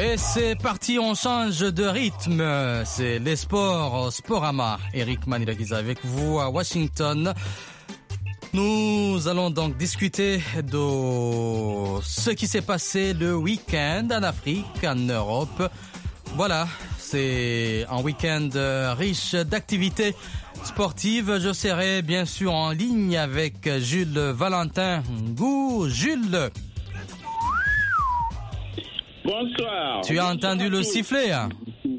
Et c'est parti, on change de rythme. C'est les sports, Sporama. Eric Manilagiza avec vous à Washington. Nous allons donc discuter de ce qui s'est passé le week-end en Afrique, en Europe. Voilà, c'est un week-end riche d'activités sportives. Je serai bien sûr en ligne avec Jules Valentin Ngou. Jules. Bonsoir. Tu as entendu le sifflet, hein?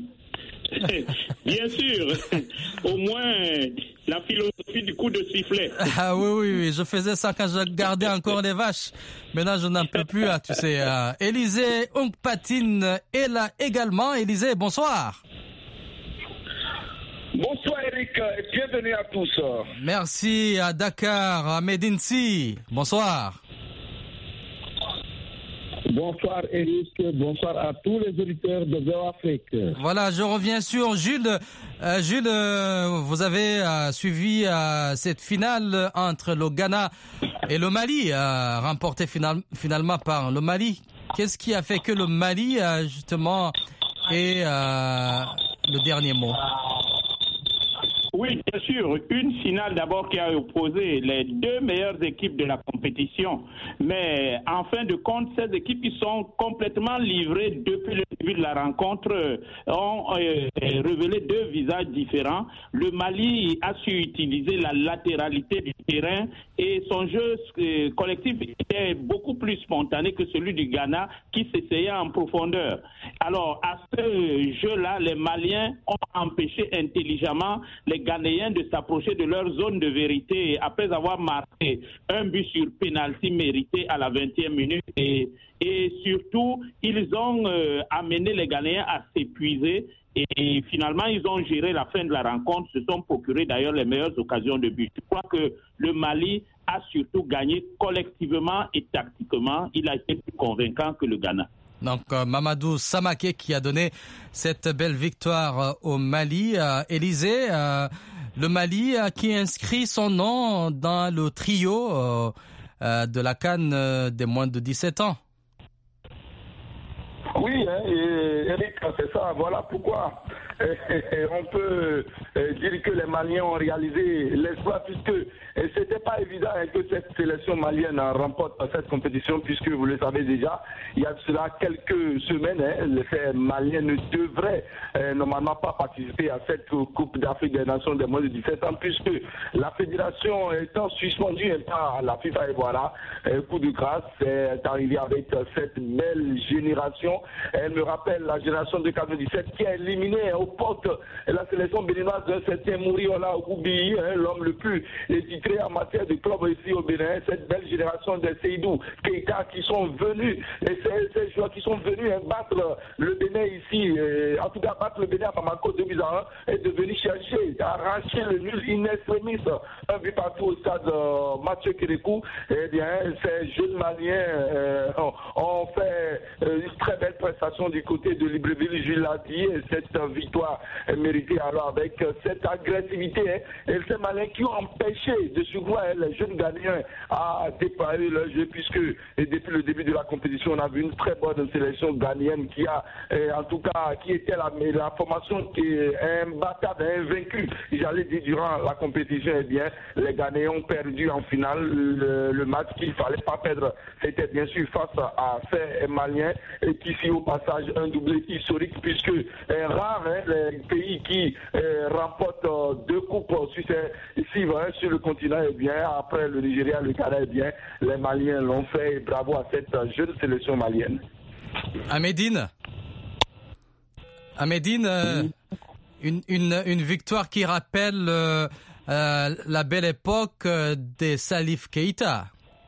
Bien sûr. Au moins, la philosophie du coup de sifflet. Ah oui, je faisais ça quand je gardais encore les vaches. Maintenant, je n'en peux plus, hein, tu sais. Élisée Onkpatine est là également. Élisée, bonsoir. Bonsoir Eric, et bienvenue à tous. Merci à Dakar, à Medinsi. Bonsoir. Bonsoir Eric, bonsoir à tous les auditeurs de VOA Afrique. Voilà, je reviens sur Jules. Jules, vous avez suivi cette finale entre le Ghana et le Mali, remportée finalement par le Mali. Qu'est-ce qui a fait que le Mali, justement, ait le dernier mot? Oui, bien sûr. Une finale d'abord qui a opposé les deux meilleures équipes de la compétition. Mais en fin de compte, ces équipes qui sont complètement livrées depuis le début de la rencontre ont révélé deux visages différents. Le Mali a su utiliser la latéralité du terrain et son jeu collectif était beaucoup plus spontané que celui du Ghana qui s'essayait en profondeur. Alors, à ce jeu-là, les Maliens ont empêché intelligemment les Ghanéens de s'approcher de leur zone de vérité après avoir marqué un but sur pénalty mérité à la 20e minute et surtout, ils ont amené les Ghanéens à s'épuiser et finalement, ils ont géré la fin de la rencontre, se sont procurés d'ailleurs les meilleures occasions de but. Je crois que le Mali a surtout gagné collectivement et tactiquement. Il a été plus convaincant que le Ghana. Donc Mamadou Samaké qui a donné cette belle victoire au Mali. Élisée, le Mali qui inscrit son nom dans le trio de la CAN des moins de 17 ans. Oui, Eric, c'est ça. Voilà pourquoi on peut dire que les Maliens ont réalisé l'exploit puisque c'était pas évident que cette sélection malienne remporte cette compétition puisque vous le savez déjà, il y a cela quelques semaines, les Maliens ne devraient normalement pas participer à cette Coupe d'Afrique des Nations des moins de 17 ans puisque la fédération étant suspendue par la FIFA et voilà, coup de grâce est arrivé avec cette belle génération. Elle me rappelle la génération de 97 qui a éliminé aux portes la sélection béninoise d'un certain Mouriola Oubi, l'homme le plus titré en matière de club ici au Bénin. Cette belle génération de Seydou Keita qui sont venus, et ces joueurs qui sont venus battre le Bénin ici, en tout cas battre le Bénin à Bamako 2-1 et de venir chercher, arracher le nul in extremis, un but partout au stade Mathieu Kérékou. Eh bien, ces jeunes Maliens ont fait une très belle prestation du côté de Libreville, Jules l'a dit, et cette victoire méritée alors avec cette agressivité et ces Maliens qui ont empêché de surcroît les jeunes Ghanéens à déployer leur jeu puisque depuis le début de la compétition on a vu une très bonne sélection ghanéenne qui a en tout cas qui était la formation qui est imbattable, invaincue, j'allais dire durant la compétition. Eh bien les Ghanéens ont perdu en finale le match qu'il ne fallait pas perdre, c'était bien sûr face à ces Maliens et qui fit au passage un doublé historique puisque rare les pays qui remportent deux coupes successives sur le continent. Eh bien après le Nigeria, le Ghana, eh bien les Maliens l'ont fait et bravo à cette jeune sélection malienne. À Médine, une victoire qui rappelle la belle époque des Salif Keita.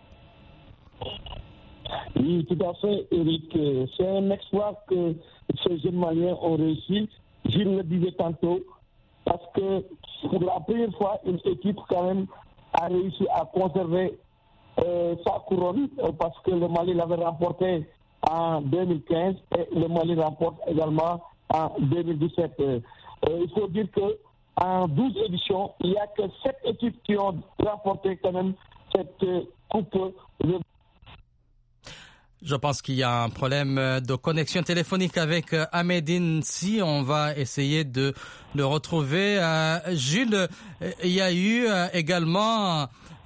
Oui, tout à fait, Eric. C'est un exploit que ces jeunes Maliens ont réussi. Je le disais tantôt, parce que pour la première fois, une équipe quand même a réussi à conserver sa couronne, parce que le Mali l'avait remporté en 2015 et le Mali remporte également en 2017. Il faut dire que en 12 éditions, il n'y a que 7 équipes qui ont remporté quand même cette coupe. Je pense qu'il y a un problème de connexion téléphonique avec Ahmedine. Si on va essayer de le retrouver. Jules, il y a eu également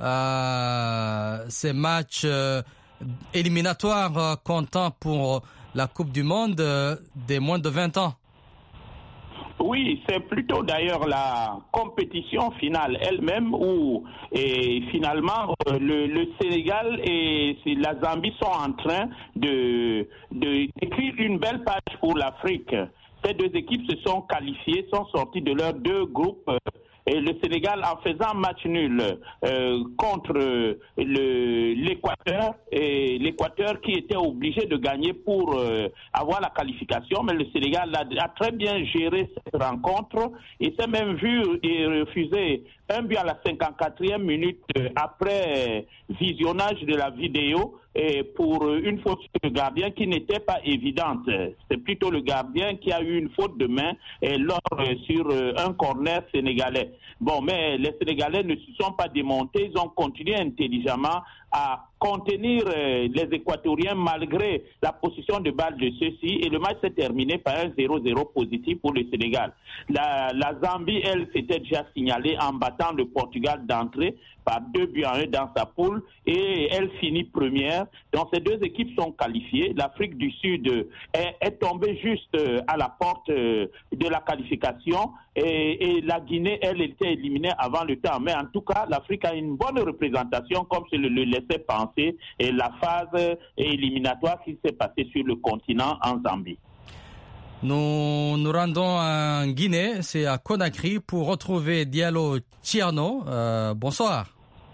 ces matchs éliminatoires comptant pour la Coupe du Monde des moins de 20 ans. Oui, c'est plutôt d'ailleurs la compétition finale elle-même où finalement le Sénégal et la Zambie sont en train d'écrire une belle page pour l'Afrique. Ces deux équipes se sont qualifiées, sont sorties de leurs deux groupes. Et le Sénégal, en faisant match nul contre l'Équateur, et l'Équateur qui était obligé de gagner pour avoir la qualification, mais le Sénégal a très bien géré cette rencontre et s'est même vu refuser un but à la 54e minute après visionnage de la vidéo et pour une faute sur le gardien qui n'était pas évidente. C'est plutôt le gardien qui a eu une faute de main sur un corner sénégalais. Bon, mais les Sénégalais ne se sont pas démontés, ils ont continué intelligemment à contenir les Équatoriens malgré la position de balle de ceux-ci et le match s'est terminé par un 0-0 positif pour le Sénégal. La Zambie, elle, s'était déjà signalée en battant le Portugal d'entrée par 2-1 dans sa poule et elle finit première. Donc ces deux équipes sont qualifiées. L'Afrique du Sud est tombée juste à la porte de la qualification et la Guinée, elle, était éliminée avant le temps. Mais en tout cas, l'Afrique a une bonne représentation comme je le laissais penser et la phase éliminatoire qui s'est passée sur le continent en Zambie. Nous nous rendons en Guinée, c'est à Conakry, pour retrouver Diallo Thierno. Bonsoir.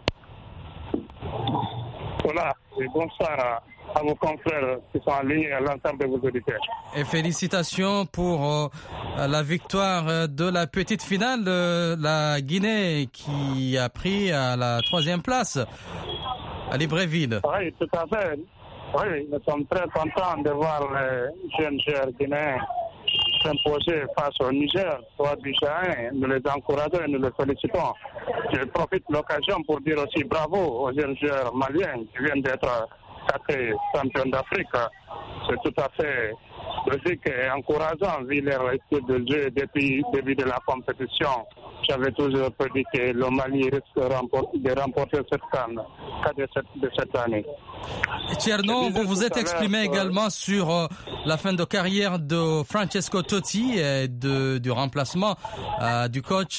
Voilà, et bonsoir à vos confrères qui sont en ligne et à l'ensemble de vos auditeurs. Et félicitations pour la victoire de la petite finale de la Guinée qui a pris la 3e place à Libreville. Oui, tout à fait. Oui, nous sommes très contents de voir les jeunes joueurs guinéens s'imposer face au Niger, 3-1. Nous les encourageons et nous les félicitons. Je profite de l'occasion pour dire aussi bravo aux jeunes joueurs maliens qui viennent d'être sacrés champions d'Afrique. C'est tout à fait logique et encourageant vu leur style de jeu depuis le début de la compétition. J'avais toujours prédit que le Mali risque de remporter cette CAN de cette année. Thierno, vous vous êtes exprimé également sur la fin de carrière de Francesco Totti et du remplacement du coach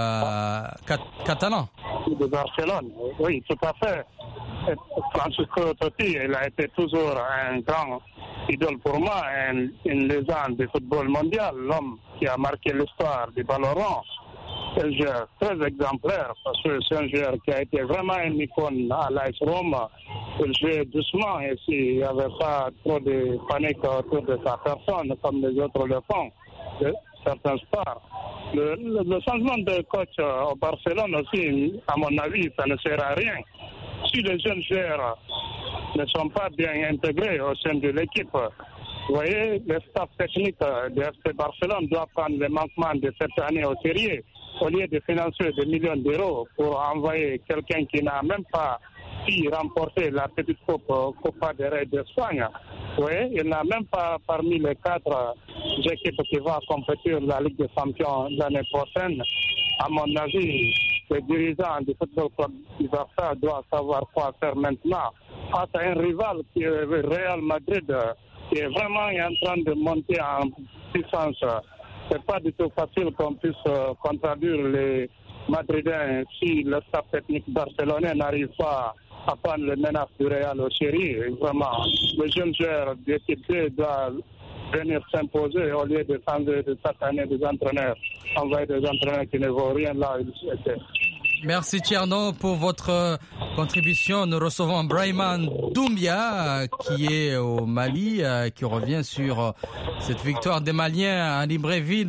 catalan. De Barcelone, oui, tout à fait. Francesco Totti, il a été toujours un grand idole pour moi, une légende du football mondial, l'homme qui a marqué l'histoire du ballon rond. C'est un joueur très exemplaire parce que c'est un joueur qui a été vraiment une icône à l'AS Rome. Il jouait doucement et s'il n'y avait pas trop de panique autour de sa personne comme les autres le font, de certains sports. Le changement de coach au Barcelone aussi, à mon avis, ça ne sert à rien. Si les jeunes joueurs ne sont pas bien intégrés au sein de l'équipe, vous voyez, le staff technique de FC Barcelone doit prendre les manquements de cette année au sérieux. Au lieu de financer des millions d'euros pour envoyer quelqu'un qui n'a même pas pu remporter la petite coupe Copa del Rey d'Espagne, oui, il n'a même pas parmi les 4 équipes qui vont compétir la Ligue des Champions l'année prochaine. À mon avis, les dirigeants du football club du Barça doivent savoir quoi faire maintenant face à un rival qui est le Real Madrid, qui est vraiment en train de monter en puissance. C'est pas du tout facile qu'on puisse contradire les Madridins si le staff technique barcelonais n'arrive pas à prendre les menaces du Real au sérieux. Vraiment, les jeunes joueurs d'équipe B doivent venir s'imposer au lieu de changer de chaque année des entraîneurs. Envoyer des entraîneurs qui ne vaut rien là où ils étaient. Merci Thierno pour votre contribution. Nous recevons Brahima Doumbia qui est au Mali, qui revient sur cette victoire des Maliens à Libreville.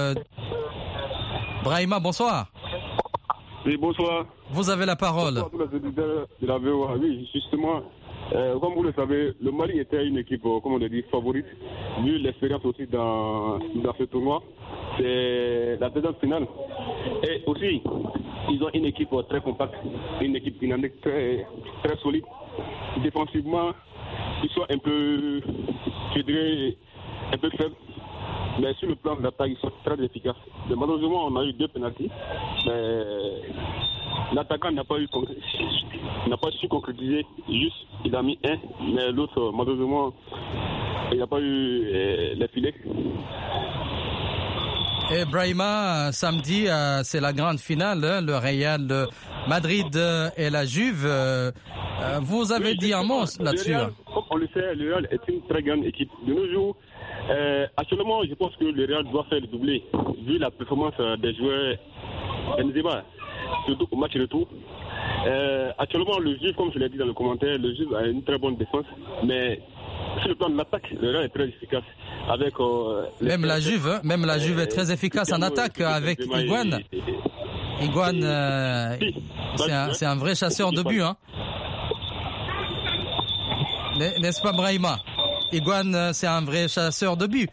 Brahima, bonsoir. Oui, bonsoir. Vous avez la parole. Bonsoir à tous les auditeurs de la VOA. Oui, justement, comme vous le savez, le Mali était une équipe, comme on dit, favorite, vu l'expérience aussi dans ce tournoi. C'est la deuxième finale. Et aussi, ils ont une équipe très compacte, une équipe dynamique très, très solide. Défensivement, ils sont un peu, je dirais, un peu faibles. Mais sur le plan de l'attaque, ils sont très efficaces. Mais malheureusement, on a eu 2 pénaltys. Mais l'attaquant n'a pas su concrétiser. Juste, il a mis un. Mais l'autre, malheureusement, il n'a pas eu les filets. Et Brahima, samedi, c'est la grande finale, le Real Madrid et la Juve. Vous avez dit un mot là-dessus. Comme on le sait, le Real est une très grande équipe. De nos jours, actuellement, je pense que le Real doit faire le doublé, vu la performance des joueurs Benzema, surtout au match retour. Actuellement, le Juve, comme je l'ai dit dans le commentaire, le Juve a une très bonne défense, mais sur le plan de l'attaque, le Real est très efficace. Avec, même la Juve est très efficace en attaque avec Higuaín. Higuaín, c'est un vrai chasseur de but. Hein. N'est-ce pas, Brahima? Higuaín, c'est un vrai chasseur de but.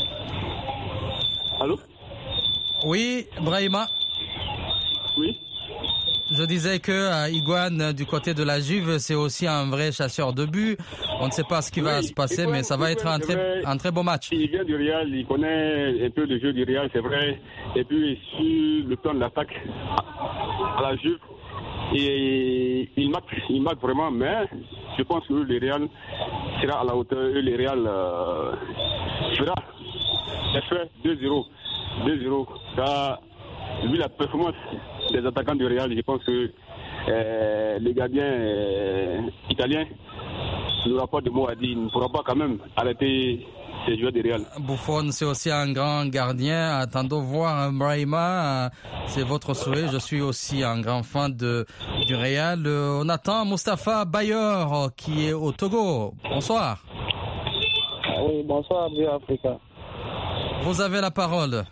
Allô? Oui, Brahima. Oui. Je disais que Higuaín, du côté de la Juve, c'est aussi un vrai chasseur de but. On ne sait pas ce qui va se passer, mais ça va être un très beau match. Il vient du Real, il connaît un peu le jeu du Real, c'est vrai. Et puis sur le plan de l'attaque, à la Juve, et il marque vraiment, mais je pense que le Real sera à la hauteur, le Real fera 2-0. Ça, vu la performance des attaquants du Real, je pense que le gardien italien n'aura pas de mots à dire. Il ne pourra pas quand même arrêter ces joueurs du Real. Buffon, c'est aussi un grand gardien. Attendons voir Brahima. C'est votre souhait. Je suis aussi un grand fan du Real. On attend Moustapha Bayor qui est au Togo. Bonsoir. Oui, bonsoir, Vieux Africa. Vous avez la parole.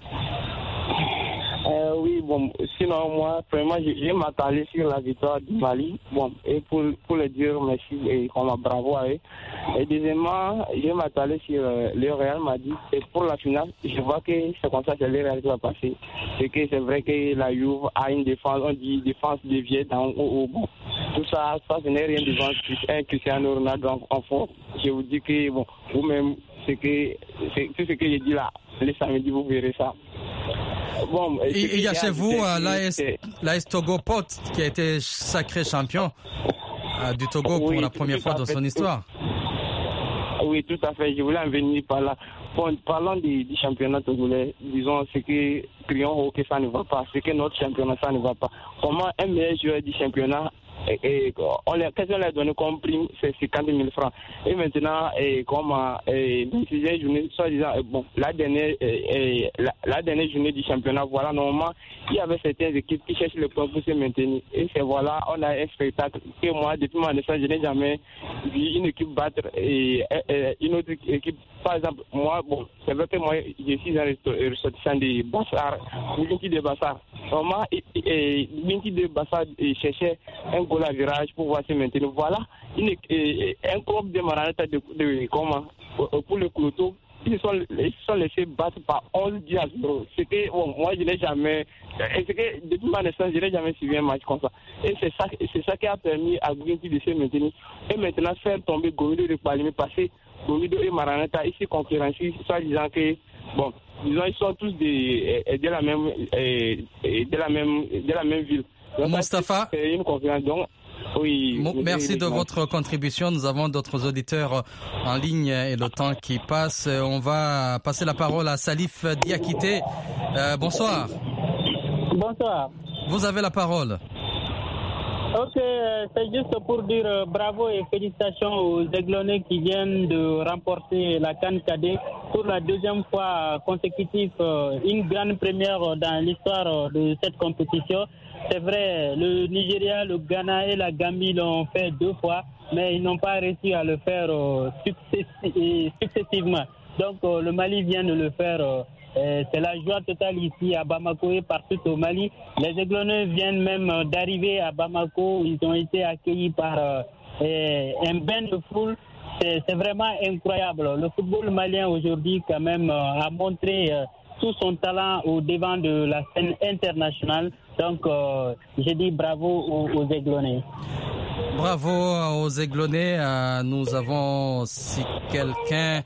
Oui, bon, sinon moi, vraiment, je m'attendais sur la victoire du Mali. Bon, et pour le dire merci et bravo à eux. Et deuxièmement, je m'attendais sur le Real Madrid. Et pour la finale, je vois que c'est comme ça que le Real va passer. C'est que c'est vrai que la Juve a une défense, on dit défense déviée d'en haut. Bon, tout ça, ce n'est rien devant un Cristiano Ronaldo en fond. Je vous dis que, bon, vous-même, tout ce que j'ai dit là, le samedi, vous verrez ça. Bon, il y a chez vous l'AS Togo Pot qui a été sacré champion du Togo pour la première fois dans son histoire. Oui, tout à fait. Je voulais en venir par là. Bon, parlons du championnat togolais. Disons ce que crions que ça ne va pas. Ce que notre championnat, ça ne va pas. Comment un meilleur joueur du championnat, qu'est-ce qu'on lui a donné comme prime, c'est 50 000 francs. Et maintenant, une journée, soi-disant, bon, la dernière journée du championnat, voilà, normalement, il y avait certaines équipes qui cherchent le point pour se maintenir. Et c'est voilà, on a un spectacle que moi, depuis ma naissance, je n'ai jamais vu une équipe battre une autre équipe. Par exemple, moi, bon, c'est vrai que moi, je suis un ressortissant de Bassar, Binti de Bassar. Normalement, Binti de Bassar cherchait un goal à virage pour pouvoir se maintenir. Voilà, un club de Maranatha pour le Cloto, ils se sont laissés battre par 11 à 0. C'est que, bon, moi, je n'ai jamais, c'est que depuis ma naissance, je n'ai jamais suivi un match comme ça. Et c'est ça qui a permis à Binti de se maintenir. Et maintenant, faire tomber Gomido de Palimé, passer Gomido et Maranatha, ici concurrencient, soit disant que, bon, disons, ils sont tous de la même ville. Donc, Moustapha, c'est une concurrence. Donc, oui, merci de votre contribution. Nous avons d'autres auditeurs en ligne et le temps qui passe. On va passer la parole à Salif Diakité. Bonsoir. Bonsoir. Vous avez la parole. Ok, c'est juste pour dire bravo et félicitations aux Aiglonnais qui viennent de remporter la CAN Cadet pour la deuxième fois consécutive, une grande première dans l'histoire de cette compétition. C'est vrai, le Nigeria, le Ghana et la Gambie l'ont fait 2 fois, mais ils n'ont pas réussi à le faire successivement. Donc le Mali vient de le faire. C'est la joie totale ici à Bamako et partout au Mali. Les Aiglonnais viennent même d'arriver à Bamako. Ils ont été accueillis par un bain de foule. C'est vraiment incroyable. Le football malien aujourd'hui quand même a montré tout son talent au devant de la scène internationale. Donc, je dis bravo aux Aiglonnais. Bravo aux Aiglonnais. Nous avons, si quelqu'un...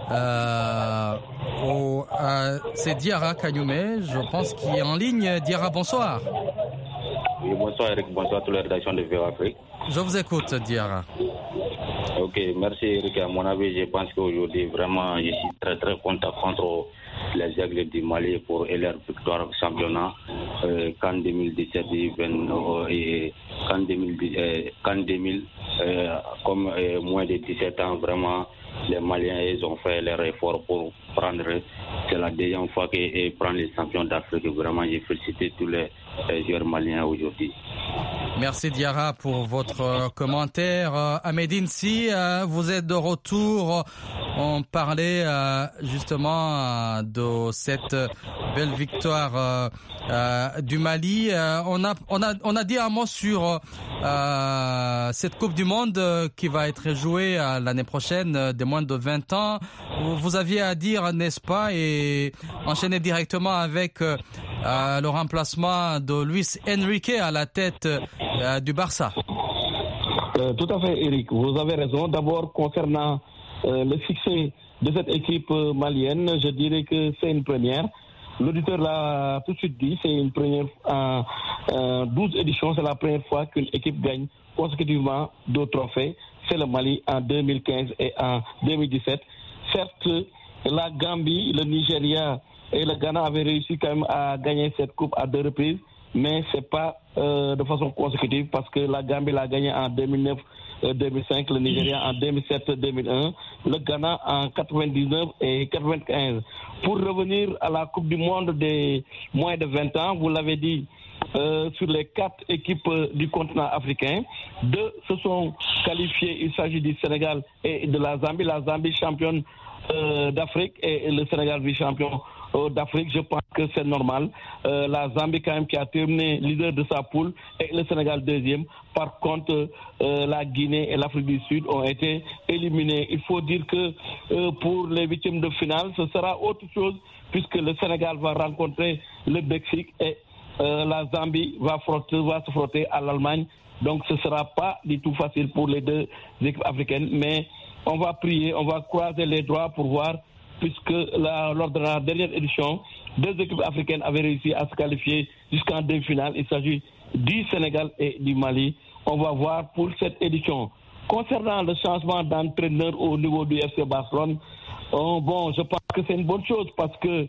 c'est Diarra Kagnoumé, je pense, qui est en ligne. Diarra, bonsoir. Oui, bonsoir Eric, bonsoir à toute la rédaction de VOA Afrique. Je vous écoute, Diarra. Ok, merci Eric. À mon avis, je pense qu'aujourd'hui, vraiment, je suis très très content contre les Aigles du Mali pour leur victoire au championnat. Qu'en 2017 et qu'en 2000, comme moins de 17 ans, vraiment, les Maliens, ils ont fait leur effort pour prendre. C'est la deuxième fois qu'ils prennent les champions d'Afrique. Vraiment, j'ai félicité tous les joueurs maliens aujourd'hui. Merci Diarra pour votre commentaire. Ahmedine, si vous êtes de retour, on parlait justement de cette belle victoire du Mali. On a dit un mot sur cette Coupe du Monde qui va être jouée l'année prochaine des moins de 20 ans. Vous aviez à dire, n'est-ce pas, et enchaîner directement avec le remplacement de Luis Enrique à la tête du Barça. Tout à fait, Eric. Vous avez raison. D'abord, concernant le succès de cette équipe malienne, je dirais que c'est une première. L'auditeur l'a tout de suite dit, c'est une première en 12 éditions, c'est la première fois qu'une équipe gagne consécutivement 2 trophées. C'est le Mali en 2015 et en 2017. Certes, la Gambie, le Nigeria et le Ghana avaient réussi quand même à gagner cette coupe à 2 reprises, mais c'est pas de façon consécutive parce que la Gambie l'a gagné en 2009, 2005, le Nigeria en 2007, 2001, le Ghana en 99 et 95. Pour revenir à la Coupe du Monde des moins de 20 ans, vous l'avez dit, sur les 4 équipes du continent africain, 2 se sont qualifiées. Il s'agit du Sénégal et de la Zambie. La Zambie championne d'Afrique et le Sénégal vice-champion d'Afrique. Je pense que c'est normal. La Zambie quand même qui a terminé leader de sa poule et le Sénégal deuxième. Par contre, la Guinée et l'Afrique du Sud ont été éliminés. Il faut dire que pour les 8e de finale, ce sera autre chose puisque le Sénégal va rencontrer le Mexique et la Zambie va se frotter à l'Allemagne. Donc ce ne sera pas du tout facile pour les 2 équipes africaines, mais on va prier, on va croiser les doigts pour voir, puisque lors de la dernière édition, 2 équipes africaines avaient réussi à se qualifier jusqu'en demi-finale. Il s'agit du Sénégal et du Mali. On va voir pour cette édition. Concernant le changement d'entraîneur au niveau du FC Barcelone, je pense que c'est une bonne chose parce que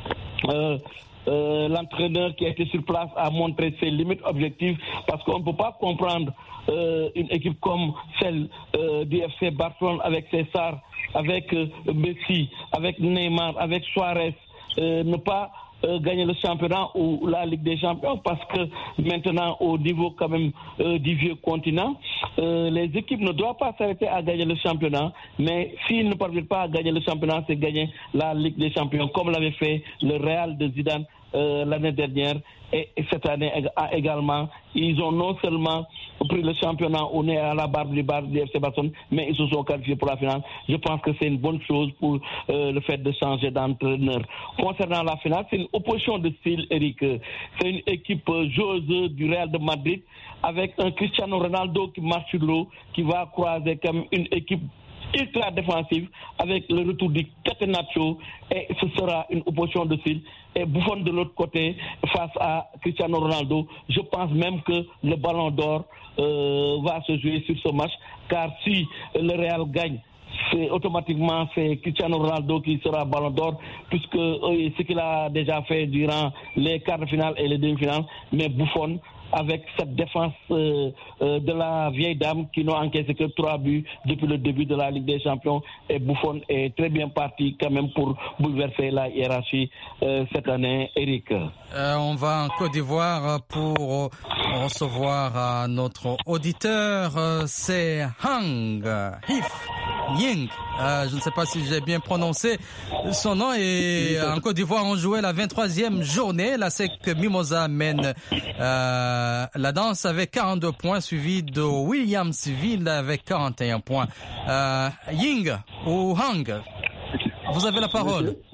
l'entraîneur qui a été sur place a montré ses limites objectives parce qu'on ne peut pas comprendre une équipe comme celle du FC Barcelone avec ses stars, avec Messi, avec Neymar, avec Suarez, ne pas gagner le championnat ou la Ligue des Champions parce que maintenant au niveau quand même du vieux continent, les équipes ne doivent pas s'arrêter à gagner le championnat, mais s'ils ne parviennent pas à gagner le championnat, c'est gagner la Ligue des Champions comme l'avait fait le Real de Zidane l'année dernière et cette année également. Ils ont non seulement pris le championnat au nez à la barbe du FC Barcelone, mais ils se sont qualifiés pour la finale. Je pense que c'est une bonne chose pour le fait de changer d'entraîneur. Concernant la finale, c'est une opposition de style, Eric. C'est une équipe joueuse du Real de Madrid avec un Cristiano Ronaldo qui marche sur l'eau, qui va croiser comme une équipe ultra défensive avec le retour du Catenaccio et ce sera une opposition de style. Et Buffon de l'autre côté face à Cristiano Ronaldo. Je pense même que le Ballon d'Or va se jouer sur ce match car si le Real gagne, automatiquement c'est Cristiano Ronaldo qui sera Ballon d'Or puisque ce qu'il a déjà fait durant les quarts de finale et les demi-finales, mais Buffon avec cette défense de la vieille dame qui n'a encaissé que 3 buts depuis le début de la Ligue des Champions et Buffon est très bien parti quand même pour bouleverser la hiérarchie cette année, Eric. On va en Côte d'Ivoire pour recevoir notre auditeur, c'est Hang Hif Ying. Je ne sais pas si j'ai bien prononcé son nom. Et en Côte d'Ivoire, on jouait la 23e journée. La SEC Mimosa mène la danse avec 42 points, suivi de Williamsville avec 41 points. Ying ou Hang, vous avez la parole.